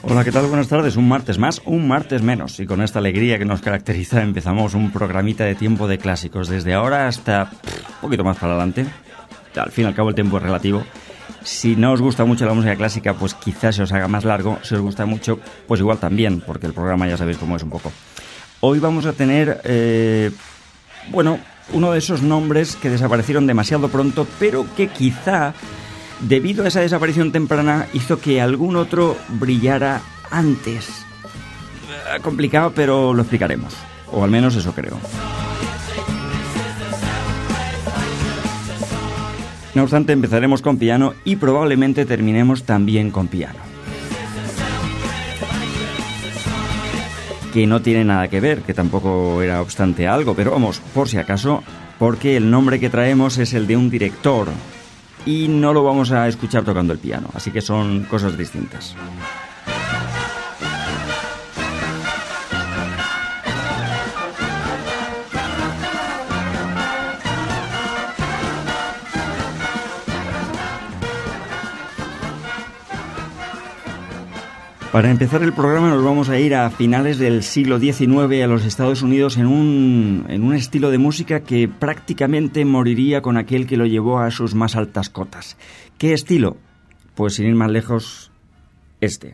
Hola, ¿qué tal? Buenas tardes. Un martes más, un martes menos. Y con esta alegría que nos caracteriza empezamos un programita de tiempo de clásicos. Desde ahora hasta un poquito más para adelante. Al fin y al cabo el tiempo es relativo. Si no os gusta mucho la música clásica, pues quizás se os haga más largo. Si os gusta mucho, pues igual también, porque el programa ya sabéis cómo es un poco. Hoy vamos a tener, uno de esos nombres que desaparecieron demasiado pronto, pero que quizá, debido a esa desaparición temprana, hizo que algún otro brillara antes. Complicado, pero lo explicaremos. O al menos eso creo. No obstante, empezaremos con piano y probablemente terminemos también con piano. Que no tiene nada que ver, que tampoco era obstante algo, pero vamos, por si acaso, porque el nombre que traemos es el de un director y no lo vamos a escuchar tocando el piano, así que son cosas distintas. Para empezar el programa nos vamos a ir a finales del siglo XIX a los Estados Unidos en un estilo de música que prácticamente moriría con aquel que lo llevó a sus más altas cotas. ¿Qué estilo? Pues sin ir más lejos, este.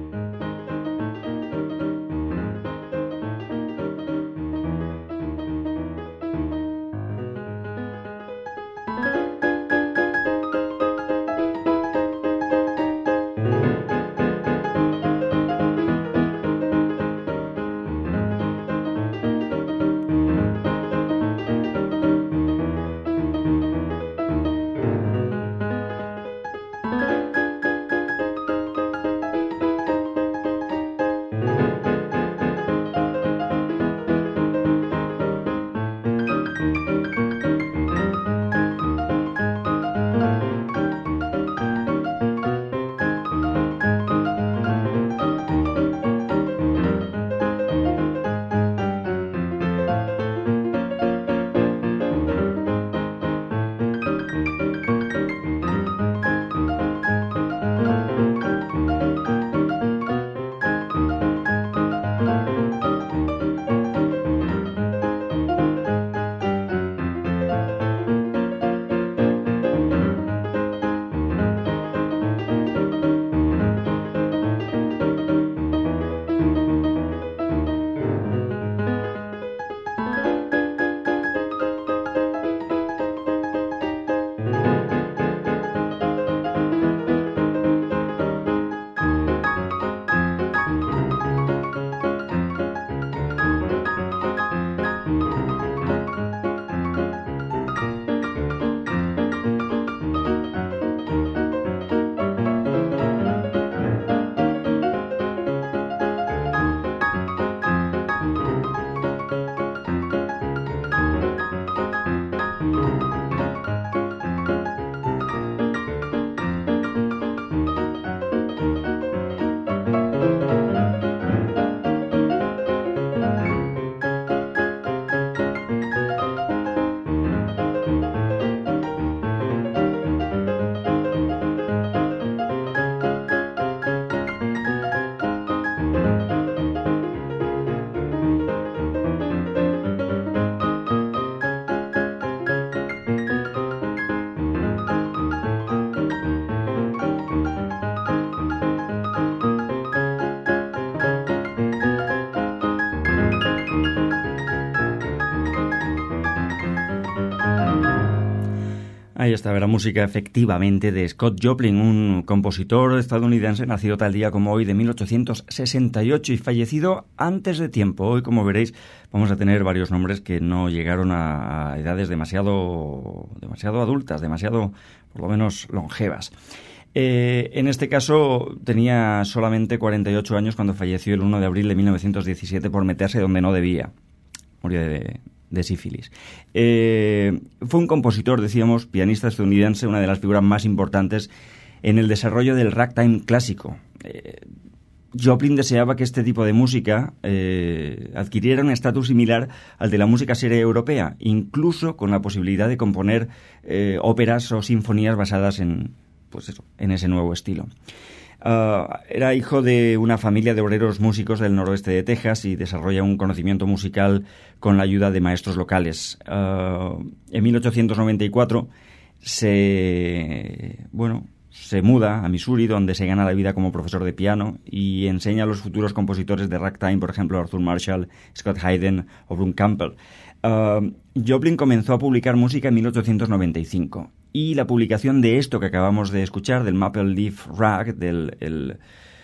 Ahí estaba la música efectivamente de Scott Joplin, un compositor estadounidense nacido tal día como hoy de 1868 y fallecido antes de tiempo. Hoy, como veréis, vamos a tener varios nombres que no llegaron a edades demasiado adultas, demasiado, por lo menos, longevas. En este caso tenía solamente 48 años cuando falleció el 1 de abril de 1917 por meterse donde no debía. Murió de sífilis. Fue un compositor, decíamos, pianista estadounidense, una de las figuras más importantes en el desarrollo del ragtime clásico. Joplin deseaba que este tipo de música adquiriera un estatus similar al de la música seria europea, incluso con la posibilidad de componer óperas o sinfonías basadas en ese nuevo estilo. Era hijo de una familia de obreros músicos del noroeste de Texas y desarrolla un conocimiento musical con la ayuda de maestros locales. En 1894 se muda a Missouri, donde se gana la vida como profesor de piano y enseña a los futuros compositores de ragtime, por ejemplo, Arthur Marshall, Scott Hayden o Brun Campbell. Joplin comenzó a publicar música en 1895 y la publicación de esto que acabamos de escuchar, del Maple Leaf Rag, del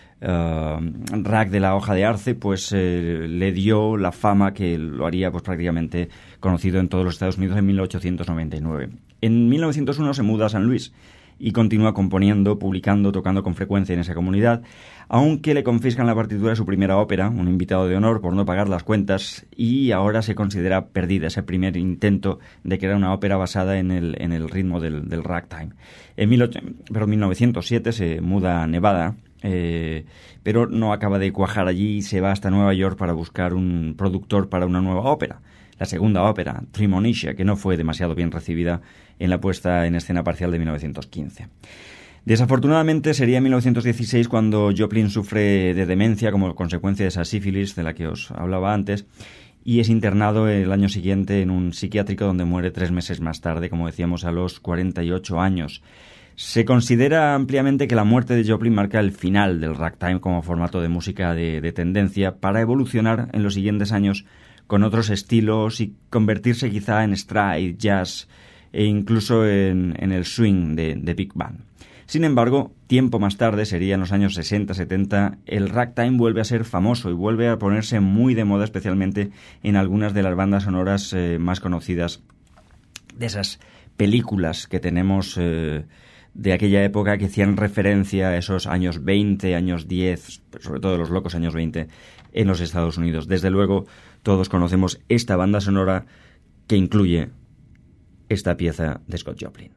rag de la hoja de arce, pues le dio la fama que lo haría pues prácticamente conocido en todos los Estados Unidos en 1899. En 1901 se muda a San Luis y continúa componiendo, publicando, tocando con frecuencia en esa comunidad, aunque le confiscan la partitura de su primera ópera, Un invitado de honor, por no pagar las cuentas, y ahora se considera perdida ese primer intento de crear una ópera basada en el ritmo del ragtime. En 1907 se muda a Nevada, pero no acaba de cuajar allí y se va hasta Nueva York para buscar un productor para una nueva ópera. La segunda ópera, Tremonisha, que no fue demasiado bien recibida en la puesta en escena parcial de 1915. Desafortunadamente sería en 1916 cuando Joplin sufre de demencia como consecuencia de esa sífilis de la que os hablaba antes y es internado el año siguiente en un psiquiátrico donde muere 3 meses más tarde, como decíamos, a los 48 años. Se considera ampliamente que la muerte de Joplin marca el final del ragtime como formato de música de tendencia para evolucionar en los siguientes años con otros estilos y convertirse quizá en stride, jazz e incluso en el swing de big band. Sin embargo, tiempo más tarde, sería en los años 60-70, el ragtime vuelve a ser famoso y vuelve a ponerse muy de moda, especialmente en algunas de las bandas sonoras más conocidas de esas películas que tenemos de aquella época que hacían referencia a esos años 20, años 10, sobre todo los locos años 20 en los Estados Unidos. Desde luego, todos conocemos esta banda sonora que incluye esta pieza de Scott Joplin.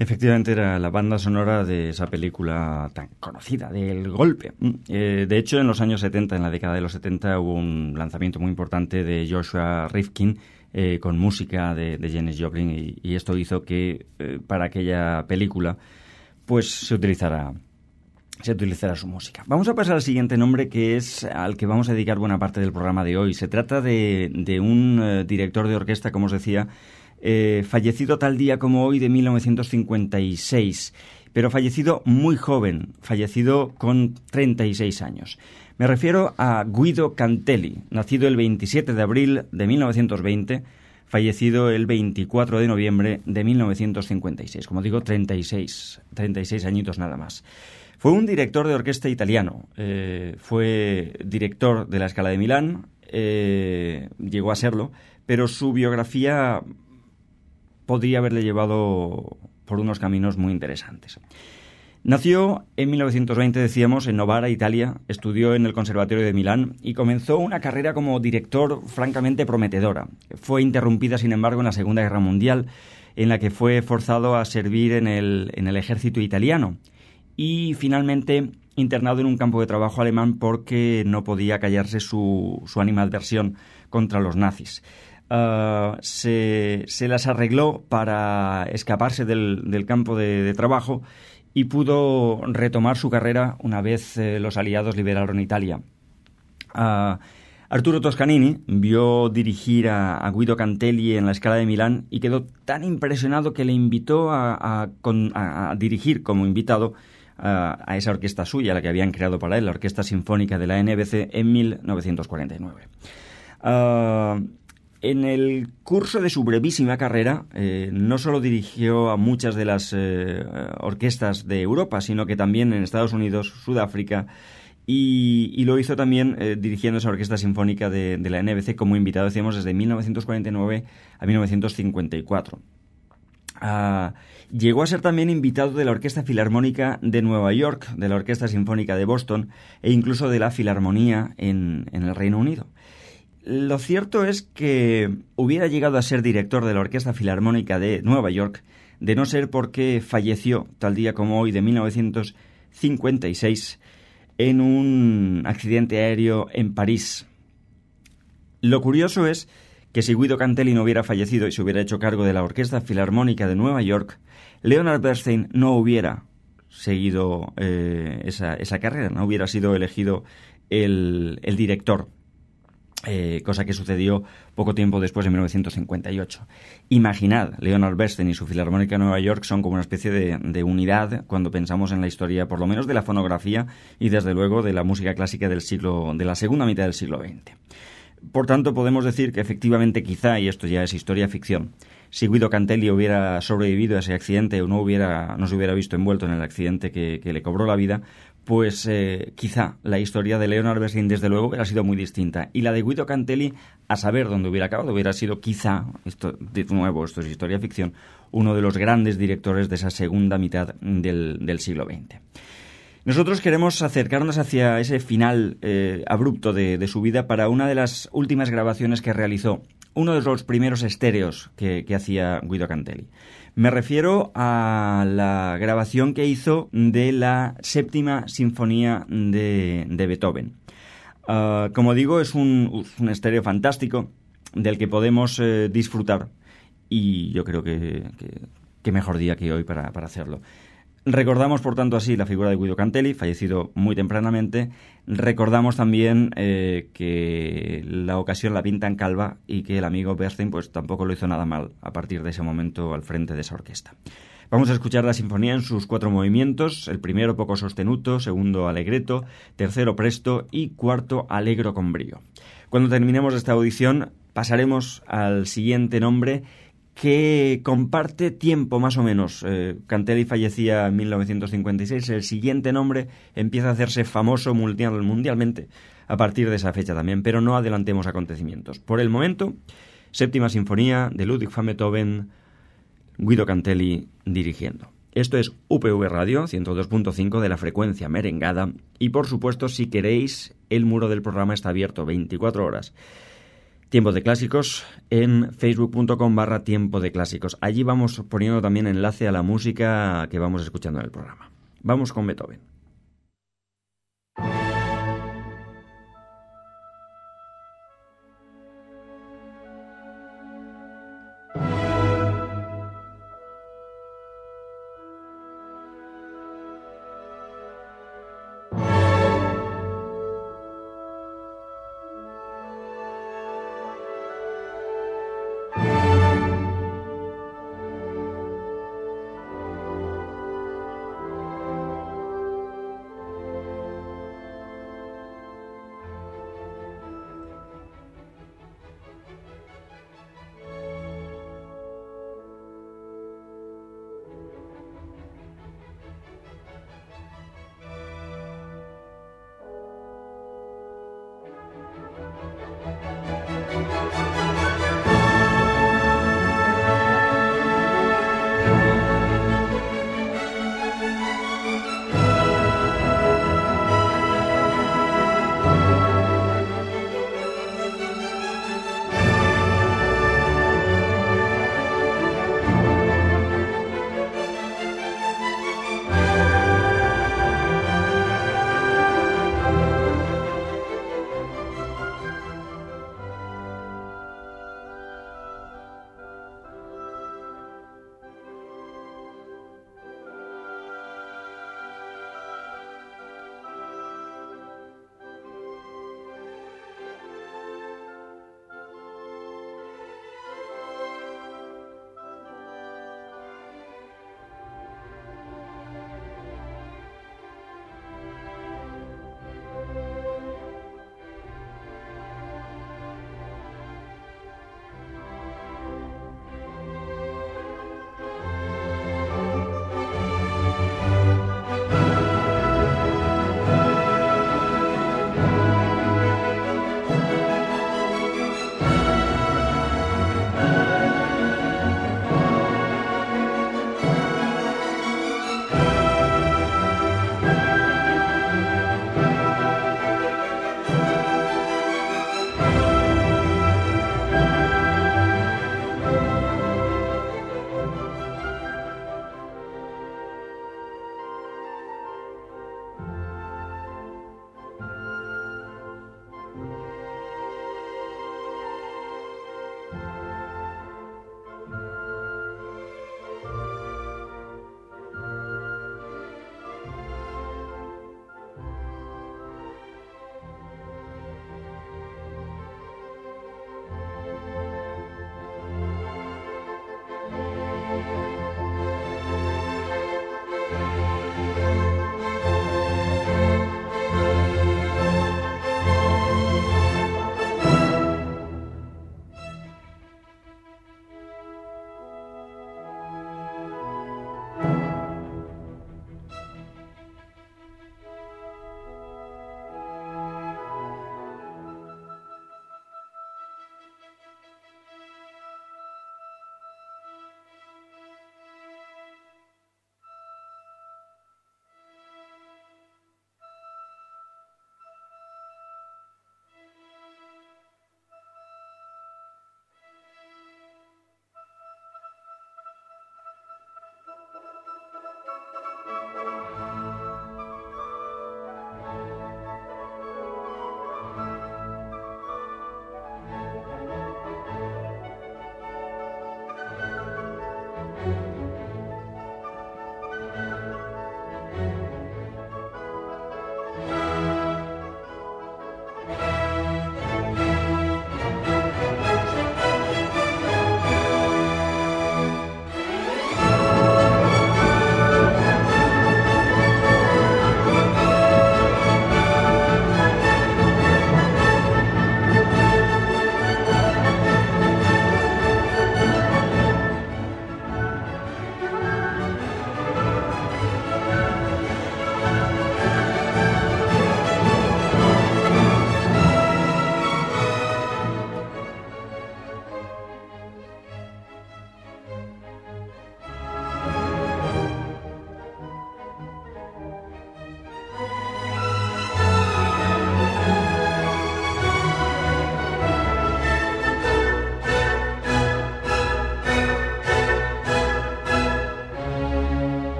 Efectivamente era la banda sonora de esa película tan conocida, del Golpe. De hecho, en los años 70, en la década de los 70, hubo un lanzamiento muy importante de Joshua Rifkin con música de Janis Joplin y esto hizo que para aquella película pues se utilizara su música. Vamos a pasar al siguiente nombre, que es al que vamos a dedicar buena parte del programa de hoy. Se trata de un director de orquesta, como os decía, fallecido tal día como hoy de 1956, pero fallecido muy joven, fallecido con 36 años. Me refiero a Guido Cantelli, nacido el 27 de abril de 1920, fallecido el 24 de noviembre de 1956. Como digo, 36 añitos nada más. Fue un director de orquesta italiano, fue director de la Scala de Milán, llegó a serlo, pero su biografía podría haberle llevado por unos caminos muy interesantes. Nació en 1920, decíamos, en Novara, Italia, estudió en el Conservatorio de Milán y comenzó una carrera como director francamente prometedora. Fue interrumpida, sin embargo, en la Segunda Guerra Mundial, en la que fue forzado a servir en el ejército italiano y finalmente internado en un campo de trabajo alemán porque no podía callarse su animadversión contra los nazis. Se las arregló para escaparse del campo de trabajo y pudo retomar su carrera una vez los aliados liberaron Italia. Arturo Toscanini vio dirigir a Guido Cantelli en la Scala de Milán y quedó tan impresionado que le invitó a dirigir como invitado a esa orquesta suya, la que habían creado para él, la Orquesta Sinfónica de la NBC, en 1949. En el curso de su brevísima carrera, no solo dirigió a muchas de las orquestas de Europa, sino que también en Estados Unidos, Sudáfrica, y lo hizo también dirigiendo esa Orquesta Sinfónica de la NBC como invitado, decíamos, desde 1949 a 1954. Llegó a ser también invitado de la Orquesta Filarmónica de Nueva York, de la Orquesta Sinfónica de Boston e incluso de la Filarmonía en el Reino Unido. Lo cierto es que hubiera llegado a ser director de la Orquesta Filarmónica de Nueva York de no ser porque falleció, tal día como hoy de 1956, en un accidente aéreo en París. Lo curioso es que si Guido Cantelli no hubiera fallecido y se hubiera hecho cargo de la Orquesta Filarmónica de Nueva York, Leonard Bernstein no hubiera seguido esa carrera, no hubiera sido elegido el director. Cosa que sucedió poco tiempo después, en 1958. Imaginad, Leonard Bernstein y su Filarmónica de Nueva York son como una especie de unidad cuando pensamos en la historia, por lo menos de la fonografía y desde luego de la música clásica de la segunda mitad del siglo XX. Por tanto, podemos decir que efectivamente quizá, y esto ya es historia ficción, si Guido Cantelli hubiera sobrevivido a ese accidente o no se hubiera visto envuelto en el accidente que le cobró la vida, pues quizá la historia de Leonard Bernstein desde luego hubiera sido muy distinta. Y la de Guido Cantelli, a saber dónde hubiera acabado, hubiera sido quizá, esto de nuevo, esto es historia ficción, uno de los grandes directores de esa segunda mitad del siglo XX. Nosotros queremos acercarnos hacia ese final abrupto de su vida para una de las últimas grabaciones que realizó, uno de los primeros estéreos que hacía Guido Cantelli. Me refiero a la grabación que hizo de la Séptima Sinfonía de Beethoven. Como digo, es un estéreo fantástico del que podemos disfrutar y yo creo que mejor día que hoy para hacerlo. Recordamos, por tanto, así la figura de Guido Cantelli, fallecido muy tempranamente. Recordamos también que la ocasión la pinta en calva y que el amigo Bernstein pues tampoco lo hizo nada mal a partir de ese momento al frente de esa orquesta. Vamos a escuchar la sinfonía en sus 4 movimientos, el primero poco sostenuto, segundo allegretto, tercero presto y cuarto allegro con brío. Cuando terminemos esta audición pasaremos al siguiente nombre que comparte tiempo más o menos. Cantelli fallecía en 1956, el siguiente nombre empieza a hacerse famoso mundialmente a partir de esa fecha también, pero no adelantemos acontecimientos. Por el momento, Séptima Sinfonía de Ludwig van Beethoven, Guido Cantelli dirigiendo. Esto es UPV Radio 102.5 de la frecuencia merengada y por supuesto, si queréis, el muro del programa está abierto 24 horas. Tiempo de Clásicos en facebook.com/Tiempo de Clásicos. Allí vamos poniendo también enlace a la música que vamos escuchando en el programa. Vamos con Beethoven.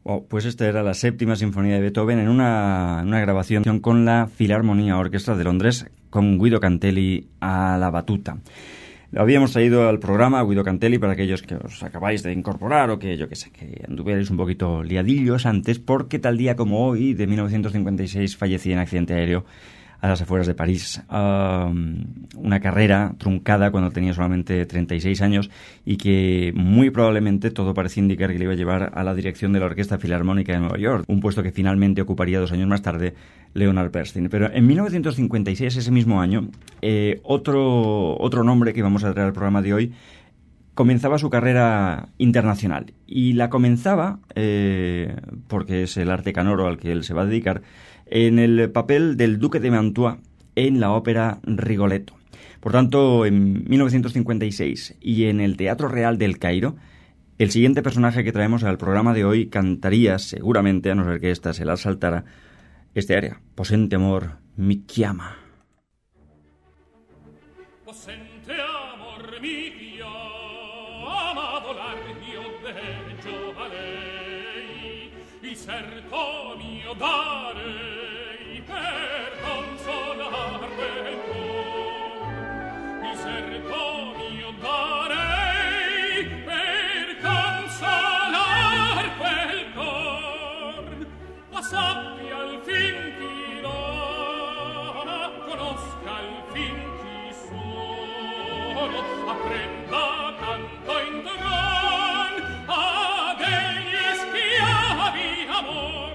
Oh, pues esta era la séptima sinfonía de Beethoven en una grabación con la Filarmonía Orchestra de Londres, con Guido Cantelli a la batuta. Lo habíamos traído al programa Guido Cantelli para aquellos que os acabáis de incorporar o que, yo qué sé, que anduvierais un poquito liadillos antes, porque tal día como hoy, de 1956, fallecía en accidente aéreo a las afueras de París. Una carrera truncada cuando tenía solamente 36 años y que muy probablemente todo parecía indicar que le iba a llevar a la dirección de la Orquesta Filarmónica de Nueva York, un puesto que finalmente ocuparía 2 años más tarde Leonard Bernstein. Pero en 1956, ese mismo año, otro nombre que vamos a traer al programa de hoy comenzaba su carrera internacional. Y la comenzaba, porque es el arte canoro al que él se va a dedicar, en el papel del Duque de Mantua en la ópera Rigoletto. Por tanto, en 1956 y en el Teatro Real del Cairo, el siguiente personaje que traemos al programa de hoy cantaría seguramente, a no ser que ésta se la saltara, este aria, Possente amor mi chiama. Possente amor mi chiama, volar io deggio a lei, il serto mio dare per consolar quel cor, il serto mio darei per consolar quel cor, ma sappia al fin chi l'ama, conosca al fin chi sono, apprenda tanto in tron a degli schiavi amor.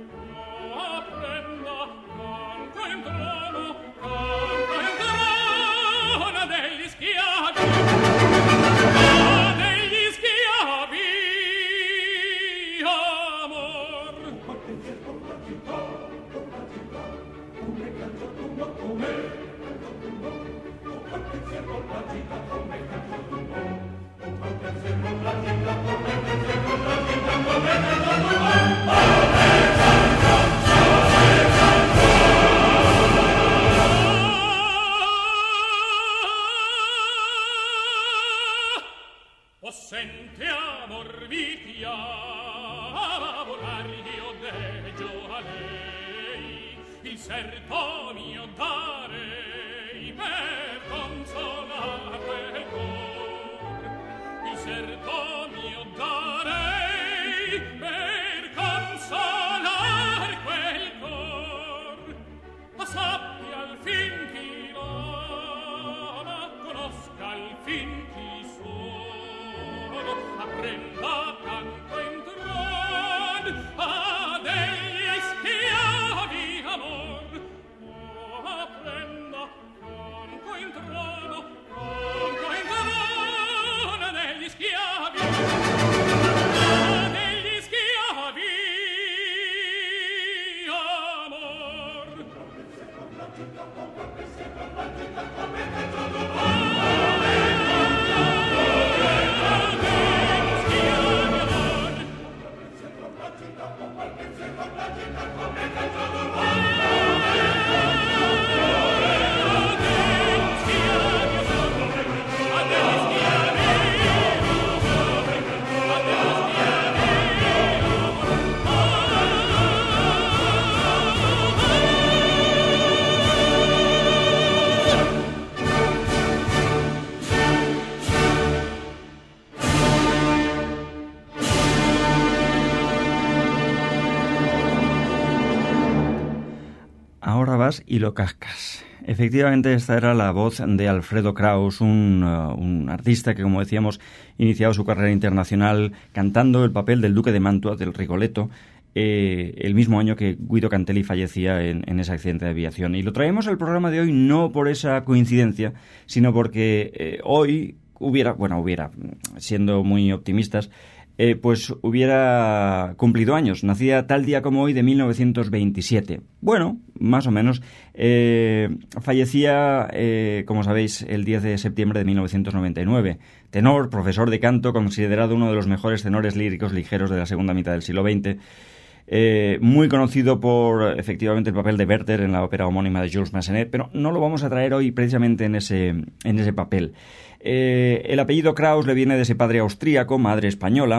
Possente amor mi chiama, volar io deggio a lei, il serto mio darei per consolar quel cor, il serto mio darei per consolar quel cor, ma sappia al fin chi l'ama, conosca al fin chi sono, apprenda tanto in tron a degli schiavi amor, apprenda tanto in tron a degli schiavi Ahora vas y lo cascas. Efectivamente, esta era la voz de Alfredo Kraus, un artista que, como decíamos, iniciaba su carrera internacional cantando el papel del Duque de Mantua, del Rigoletto, el mismo año que Guido Cantelli fallecía en ese accidente de aviación. Y lo traemos al programa de hoy no por esa coincidencia, sino porque hoy hubiera, siendo muy optimistas, pues hubiera cumplido años. Nacía tal día como hoy de 1927. Bueno, más o menos. Fallecía, como sabéis, el 10 de septiembre de 1999. Tenor, profesor de canto, considerado uno de los mejores tenores líricos ligeros de la segunda mitad del siglo XX. Muy conocido por, efectivamente, el papel de Werther en la ópera homónima de Jules Massenet, pero no lo vamos a traer hoy precisamente en ese papel. El apellido Kraus le viene de ese padre austríaco, madre española.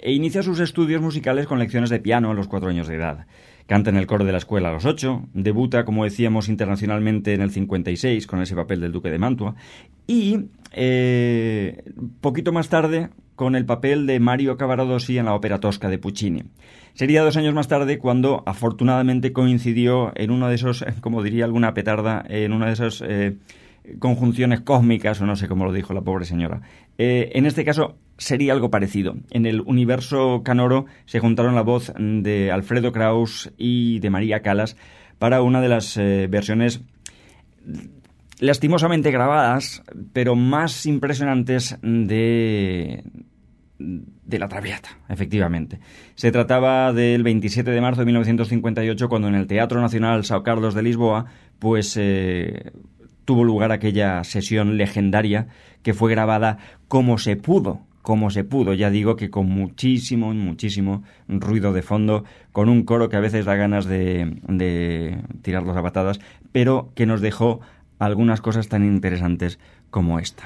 e inicia sus estudios musicales con lecciones de piano a los 4 años de edad. Canta en el coro de la escuela a los 8, debuta, como decíamos, internacionalmente en el 56 con ese papel del Duque de Mantua y poquito más tarde con el papel de Mario Cavaradossi en la ópera Tosca de Puccini. Sería 2 años más tarde cuando afortunadamente coincidió en uno de esos, como diría alguna petarda, en una de esas conjunciones cósmicas, o no sé cómo lo dijo la pobre señora. En este caso sería algo parecido. En el universo canoro se juntaron la voz de Alfredo Kraus y de María Callas para una de las versiones lastimosamente grabadas, pero más impresionantes de La Traviata, efectivamente. Se trataba del 27 de marzo de 1958, cuando en el Teatro Nacional São Carlos de Lisboa, pues tuvo lugar aquella sesión legendaria que fue grabada como se pudo, ya digo que con muchísimo ruido de fondo, con un coro que a veces da ganas de tirarlos a patadas, pero que nos dejó algunas cosas tan interesantes como esta.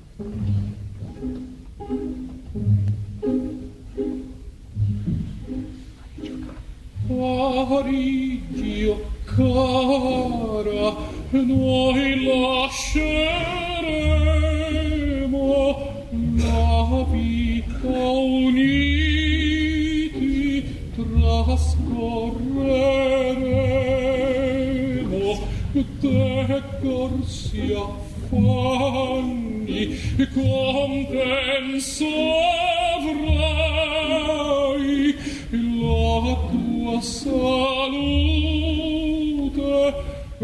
Parigio cara, noi lasceremo la vita uniti, trascorreremo decorsi affanni, compenso avrai la tua salute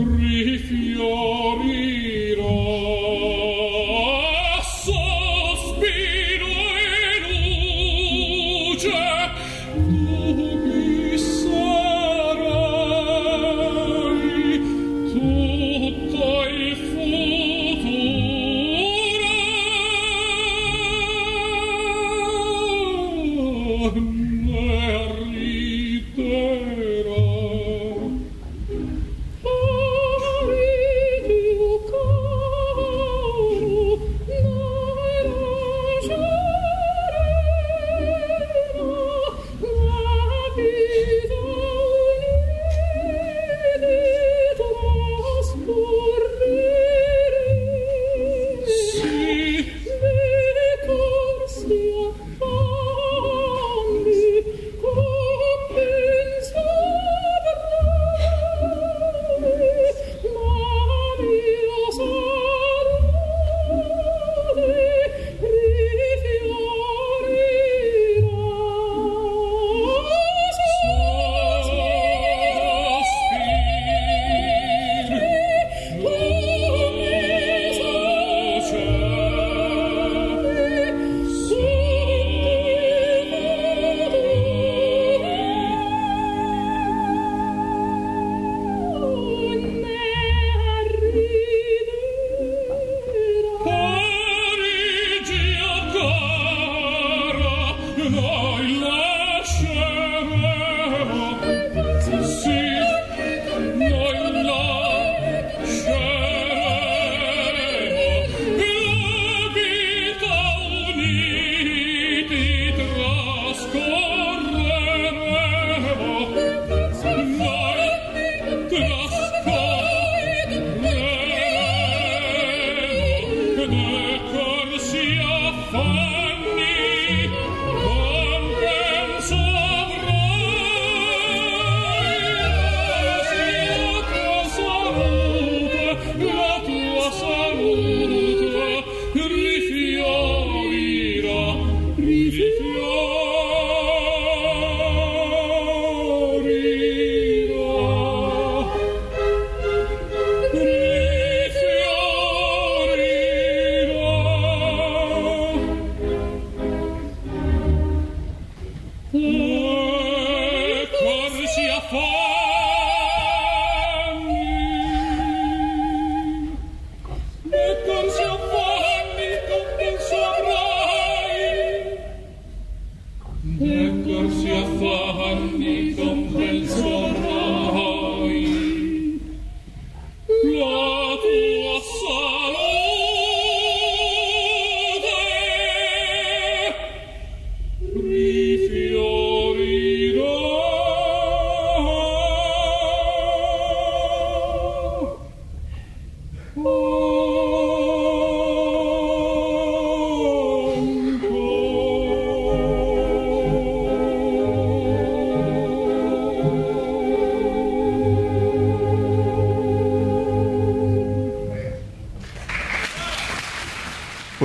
rifiorirà. Sospiro e luce tu mi sarai, tutto il futuro ne riderò.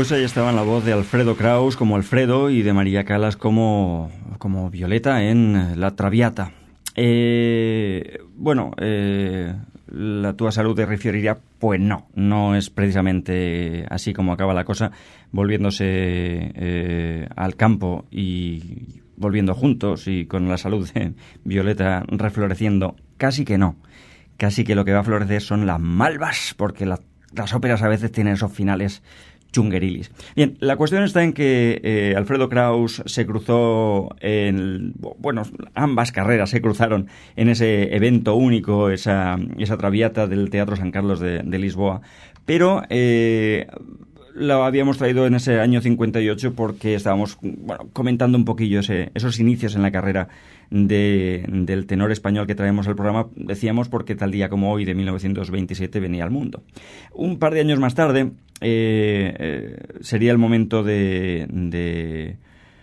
Pues ahí estaba en la voz de Alfredo Kraus como Alfredo y de María Callas como Violeta en La Traviata. La tua salud de rifioriría, pues no es precisamente así como acaba la cosa, volviéndose al campo y volviendo juntos y con la salud de Violeta refloreciendo, casi que no. Casi que lo que va a florecer son las malvas, porque las óperas a veces tienen esos finales chunguerilis. Bien, la cuestión está en que Alfredo Kraus se cruzó ambas carreras se cruzaron en ese evento único, esa Traviata del Teatro San Carlos de Lisboa, pero lo habíamos traído en ese año 58 porque estábamos comentando un poquillo esos inicios en la carrera del tenor español que traemos al programa, decíamos porque tal día como hoy de 1927 venía al mundo. Un par de años más tarde sería el momento de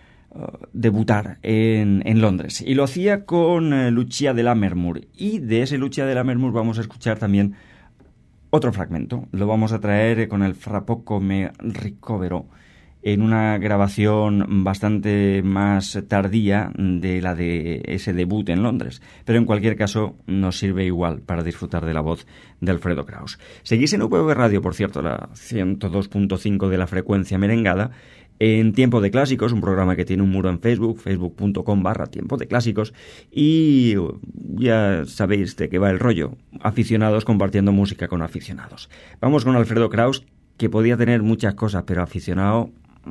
debutar en Londres, y lo hacía con Lucia de Lammermoor, y de ese Lucia de Lammermoor vamos a escuchar también otro fragmento. Lo vamos a traer con el Fra poco me ricovero, en una grabación bastante más tardía de la de ese debut en Londres. Pero en cualquier caso nos sirve igual para disfrutar de la voz de Alfredo Kraus. Seguís en UPV Radio, por cierto, la 102.5 de la frecuencia merengada, en Tiempo de Clásicos, un programa que tiene un muro en Facebook, facebook.com/Tiempo de Clásicos, y ya sabéis de qué va el rollo, aficionados compartiendo música con aficionados. Vamos con Alfredo Kraus, que podía tener muchas cosas, pero aficionado,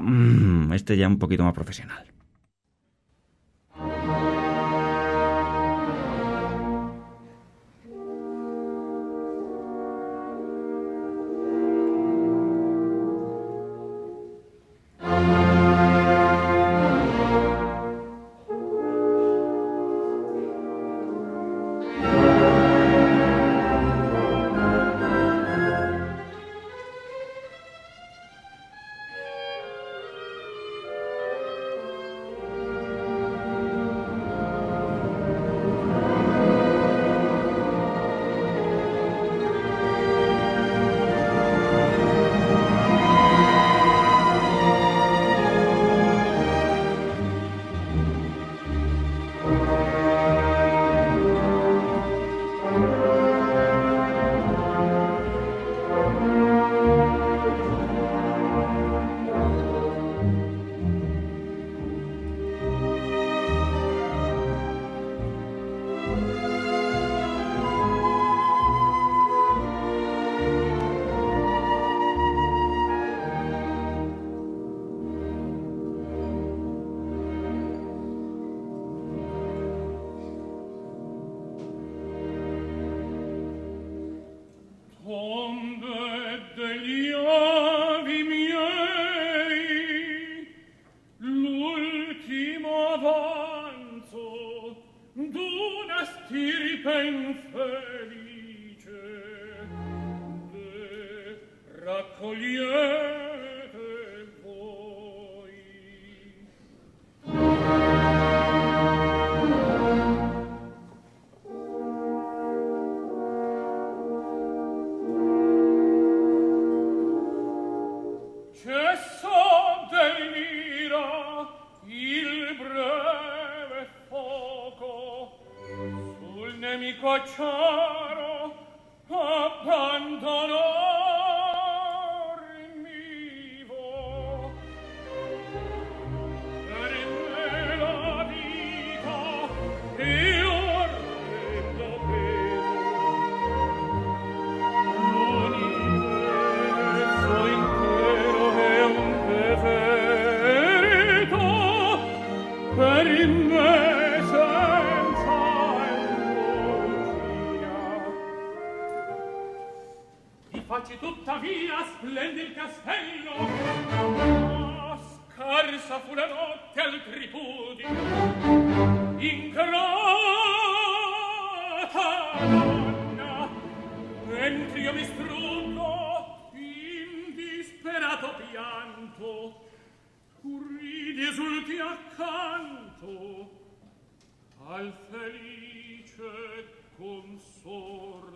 este ya un poquito más profesional.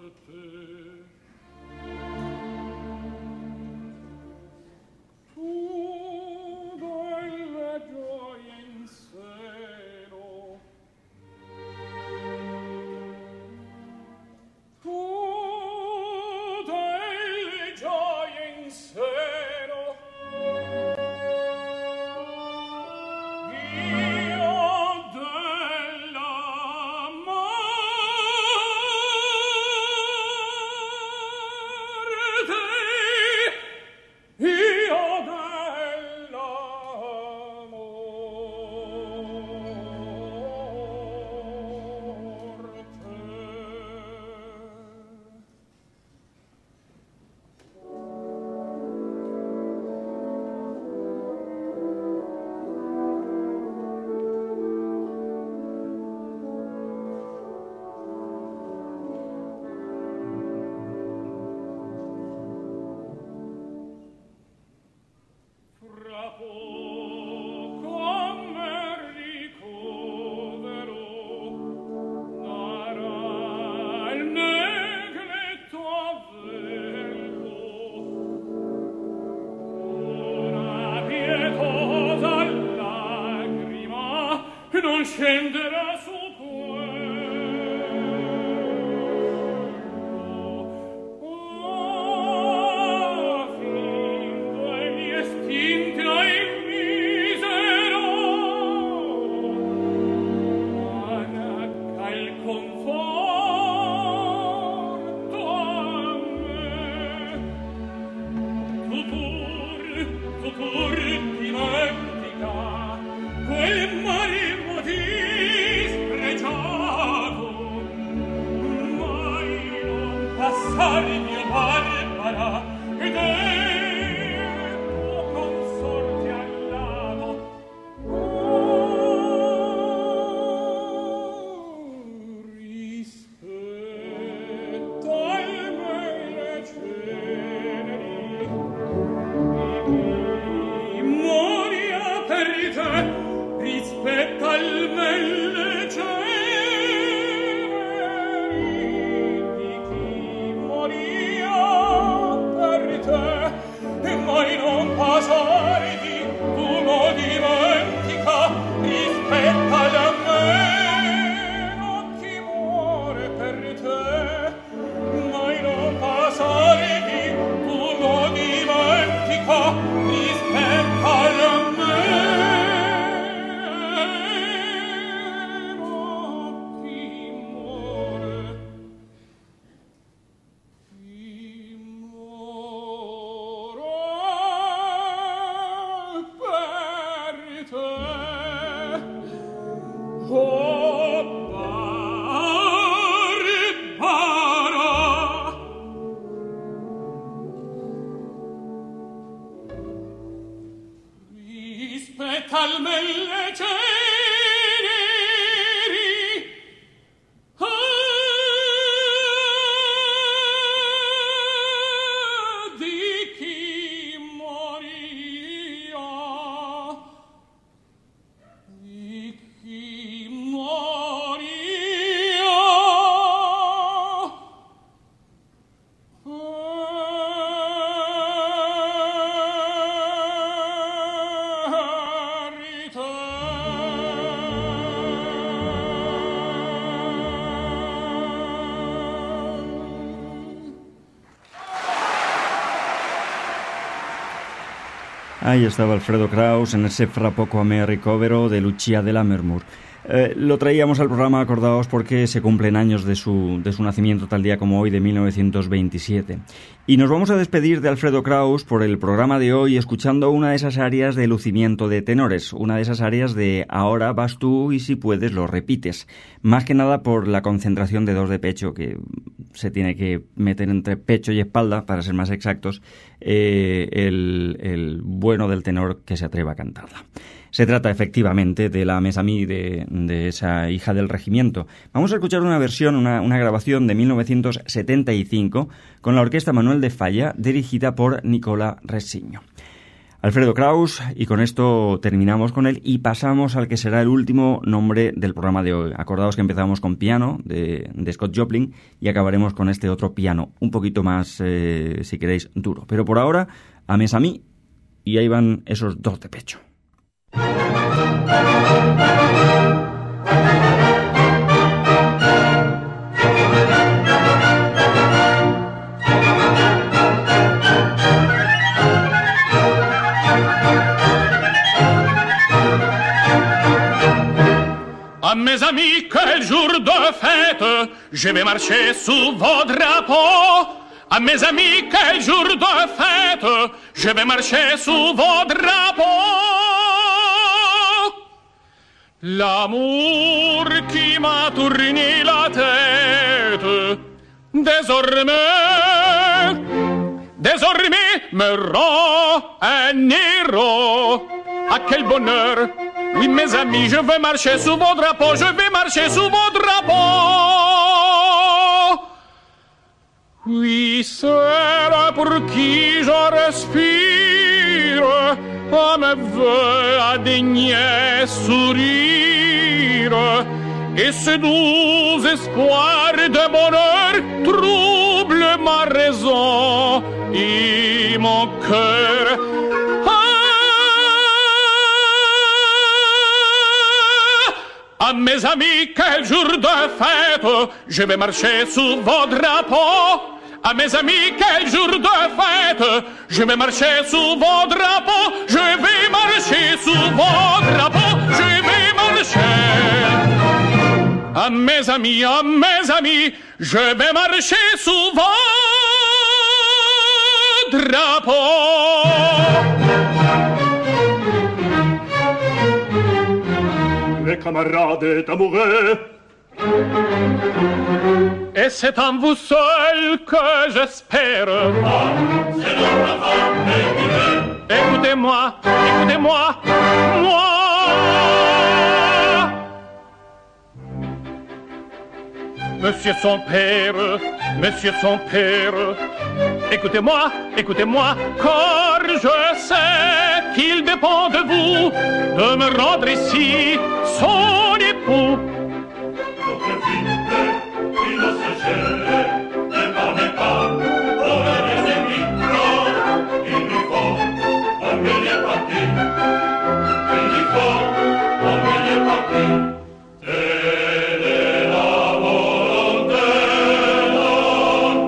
Tu scenderà su quello. Finto egli estinto il misero, manacca il conforto a me. Tutur dimentica quel maremo dispregiato, mai non passar mio barbara ed è tuo consorte al lato. Rispetta il mele ceneri, moria per te, rispetta il mele ceneri, di chi moria per te, e mai non passarti, tu lo dimentica, rispetta il meno chi muore per te, mai non passarti, tu lo dimentica, rispetta il meno chi muore per te. Oh, Barbara, rispetta il mele ceneri, di chi moria, di chi moria per te. Ahí estaba Alfredo Kraus en ese Fra poco a me ricovero de Lucia de Lammermoor. Lo traíamos al programa, acordaos, porque se cumplen años de su nacimiento tal día como hoy, de 1927. Y nos vamos a despedir de Alfredo Kraus por el programa de hoy escuchando una de esas áreas de lucimiento de tenores, una de esas áreas de ahora vas tú y si puedes lo repites. Más que nada por la concentración de dos de pecho que se tiene que meter entre pecho y espalda, para ser más exactos, el bueno del tenor que se atreva a cantarla. Se trata efectivamente de la Mes-Amis, de esa hija del regimiento. Vamos a escuchar una versión, una grabación de 1975 con la Orquesta Manuel de Falla, dirigida por Nicola Ressigno. Alfredo Kraus, y con esto terminamos con él y pasamos al que será el último nombre del programa de hoy. Acordaos que empezamos con piano de Scott Joplin y acabaremos con este otro piano, un poquito más, si queréis, duro. Pero por ahora, a Mes-Amis, y ahí van esos dos de pecho. À mes amis, quel jour de fête, je vais marcher sous vos drapeaux. À mes amis, quel jour de fête, je vais marcher sous vos drapeaux. L'amour qui m'a tourné la tête, désormais me rend un héros. Ah, quel bonheur! Oui, mes amis, je vais marcher sous vos drapeaux, je vais marcher sous vos drapeaux. Oui, celle pour qui je respire, à mes voeux à daigner sourire. Et ce doux espoir de bonheur trouble ma raison et mon cœur. À mes amis, quel jour de fête, je vais marcher sous vos drapeaux. À mes amis, quel jour de fête, je vais marcher sous vos drapeaux. Je vais marcher sous vos drapeaux, je vais marcher. À mes amis, je vais marcher sous vos drapeaux. Mes camarades amoureux, et c'est en vous seul que j'espère. Écoutez-moi, écoutez-moi, moi. Monsieur son père, écoutez-moi, écoutez-moi, car je sais qu'il dépend de vous de me rendre ici son époux. votre fille, innocente, ne parlez pas, pour les ennemis, non, il lui faut un millier parti, il lui faut un millier parti. Telle est la volonté d'un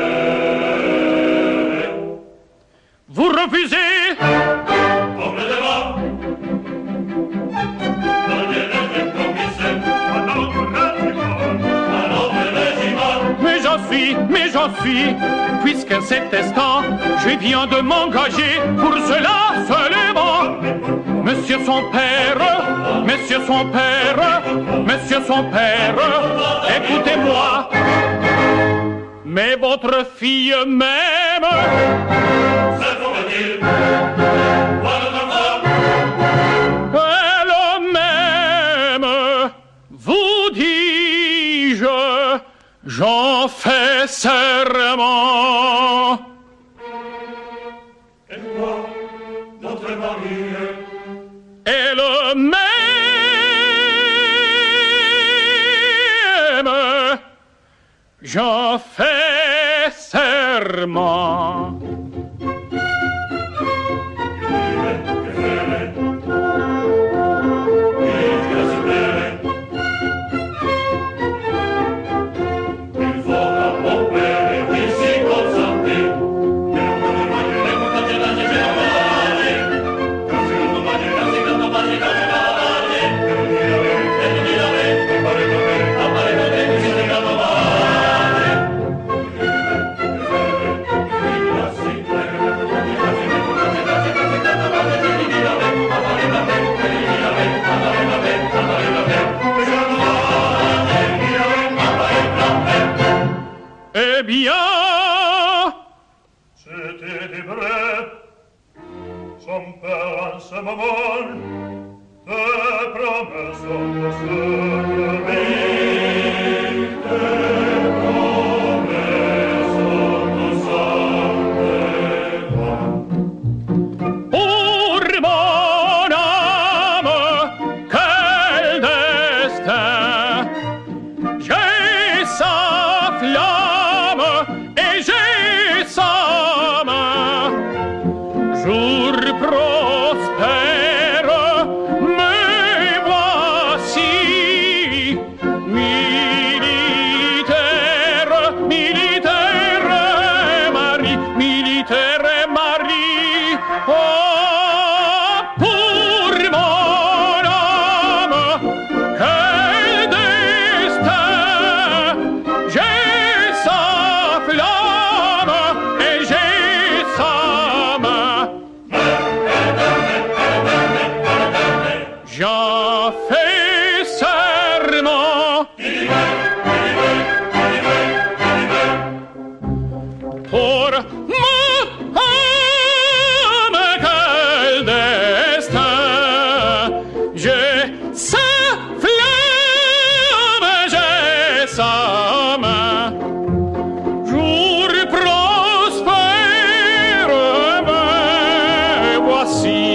père. Vous refusez? Comme le débat, dans les lettres promises, à notre régiment. Mais j'en suis, puisqu'à cet instant, je viens de m'engager pour cela seulement. Monsieur son père, écoutez-moi. Mais votre fille m'aime. C'est pour me dire, voilà Elle m'aime, vous dis-je, j'en fais serment. et toi, notre mari, Elle m'aime, j'en fais serment. Eh bien, c'était vrai, son père en ce moment, tes promesses sont servies, tes promesses sont servies. pour mon âme, quel destin! J'ai sa flamme et j'ai sa main. Jour prospère, me voici. Militaire et mari. Oh, pour mon âme, quel destin! J'ai sa flamme et j'ai sa main. J'en fais serment. Pour mon âme, quel destin! J'ai sa flamme, j'ai sa main. Jour prospère, me voici.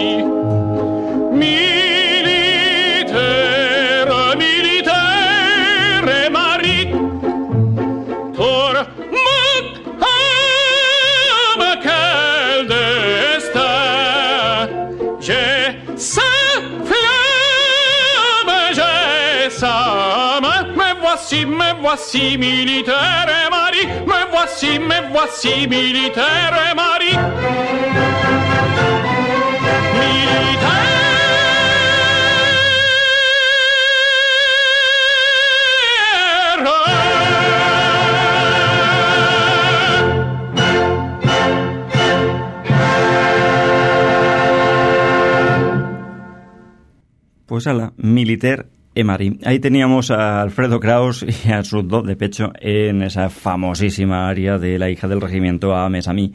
Militaire et mari. Pour mon âme, quel destin! J'ai sa flamme ça. Me voici, militaire et mari. Me voici, militaire et mari. Militaire. Pues a la Militaire et Mari. Ahí teníamos a Alfredo Kraus y a su do de pecho en esa famosísima aria de La hija del regimiento a Mes a mí.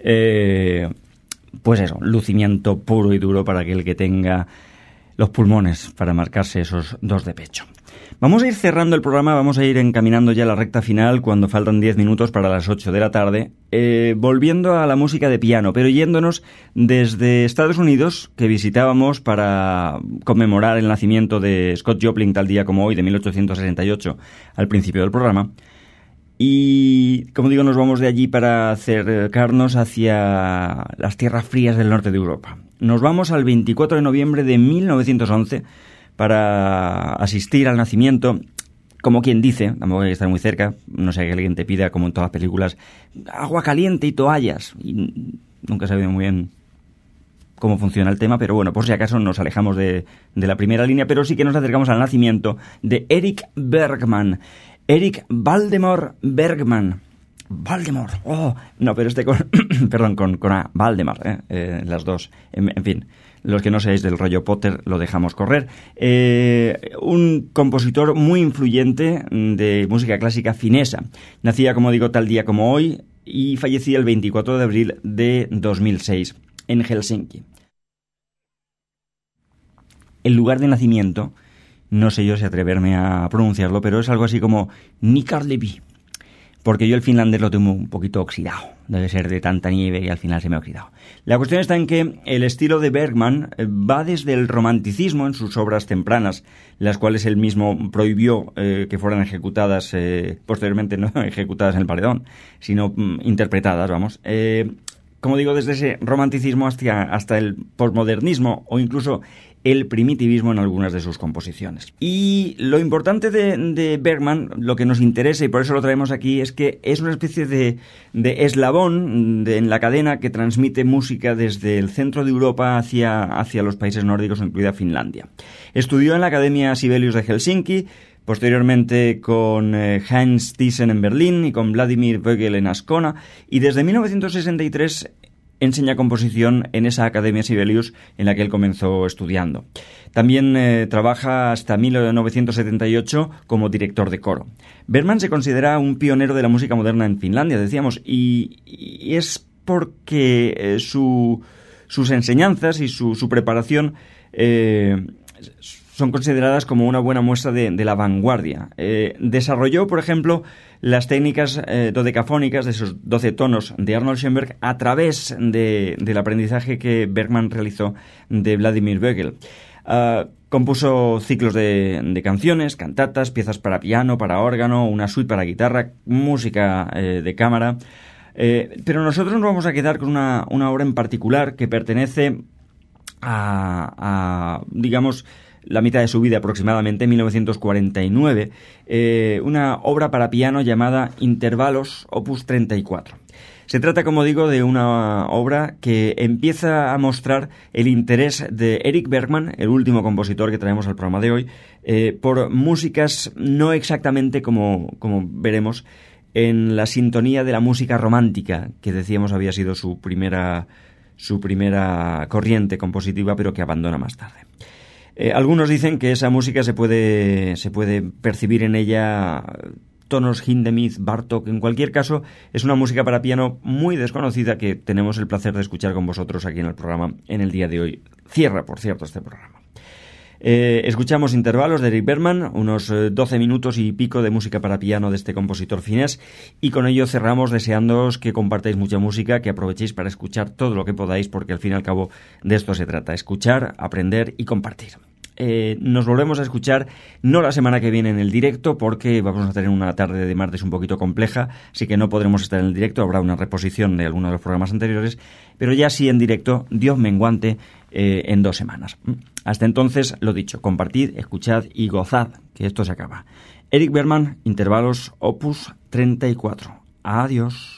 Pues eso, lucimiento puro y duro para aquel que tenga los pulmones para marcarse esos dos de pecho. Vamos a ir cerrando el programa, vamos a ir encaminando ya la recta final cuando faltan 10 minutos para las 8 de la tarde, volviendo a la música de piano, pero yéndonos desde Estados Unidos, que visitábamos para conmemorar el nacimiento de Scott Joplin tal día como hoy, de 1868, al principio del programa. Y, como digo, nos vamos de allí para acercarnos hacia las tierras frías del norte de Europa. Nos vamos al 24 de noviembre de 1911 para asistir al nacimiento, como quien dice, tampoco hay que estar muy cerca, no sé que alguien te pida, como en todas las películas, agua caliente y toallas. Y nunca he sabido muy bien cómo funciona el tema, pero bueno, por si acaso nos alejamos de la primera línea, pero sí que nos acercamos al nacimiento de Eric Bergman. Eric Valdemar Bergman. Valdemar. Oh, no, pero con perdón, con A. Valdemar, las dos. En fin, los que no seáis del rollo Potter lo dejamos correr. Un compositor muy influyente de música clásica finesa. Nacía, como digo, tal día como hoy y fallecía el 24 de abril de 2006 en Helsinki. El lugar de nacimiento, no sé yo si atreverme a pronunciarlo, pero es algo así como Nikarlevi, porque yo el finlandés lo tengo un poquito oxidado. Debe ser de tanta nieve y al final se me ha oxidado. La cuestión está en que el estilo de Bergman va desde el romanticismo en sus obras tempranas, las cuales él mismo prohibió que fueran ejecutadas, posteriormente no ejecutadas en el paredón, sino interpretadas, vamos. Como digo, desde ese romanticismo hasta el posmodernismo o incluso el primitivismo en algunas de sus composiciones. Y lo importante de Bergman, lo que nos interesa y por eso lo traemos aquí, es que es una especie de eslabón en la cadena que transmite música desde el centro de Europa hacia los países nórdicos, incluida Finlandia. Estudió en la Academia Sibelius de Helsinki, posteriormente con Hans Thyssen en Berlín y con Vladimir Vögel en Ascona, y desde 1963 enseña composición en esa Academia Sibelius en la que él comenzó estudiando. También trabaja hasta 1978 como director de coro. Bergman se considera un pionero de la música moderna en Finlandia, decíamos, y es porque sus enseñanzas y su preparación son consideradas como una buena muestra de la vanguardia. Desarrolló, por ejemplo, las técnicas dodecafónicas de esos 12 tonos de Arnold Schoenberg a través del aprendizaje que Bergman realizó de Vladimir Vögel. Compuso ciclos de canciones, cantatas, piezas para piano, para órgano, una suite para guitarra, música de cámara. Pero nosotros nos vamos a quedar con una obra en particular que pertenece a digamos, la mitad de su vida aproximadamente, 1949, una obra para piano llamada Intervalos, opus 34. Se trata, como digo, de una obra que empieza a mostrar el interés de Eric Bergman, el último compositor que traemos al programa de hoy, por músicas no exactamente como veremos en la sintonía de la música romántica, que decíamos había sido su primera corriente compositiva, pero que abandona más tarde. Algunos dicen que esa música se puede percibir en ella tonos Hindemith, Bartók. En cualquier caso, es una música para piano muy desconocida que tenemos el placer de escuchar con vosotros aquí en el programa en el día de hoy. Cierra, por cierto, este programa. Escuchamos Intervalos de Eric Bergman, unos 12 minutos y pico de música para piano de este compositor finés, y con ello cerramos deseándoos que compartáis mucha música, que aprovechéis para escuchar todo lo que podáis, porque al fin y al cabo de esto se trata: escuchar, aprender y compartir. nos volvemos a escuchar no la semana que viene en el directo, porque vamos a tener una tarde de martes un poquito compleja, así que no podremos estar en el directo, habrá una reposición de alguno de los programas anteriores, pero ya sí en directo, Dios menguante, en 2 semanas. Hasta entonces, lo dicho, compartid, escuchad y gozad, que esto se acaba. Eric Berman, Intervalos, Opus 34. Adiós.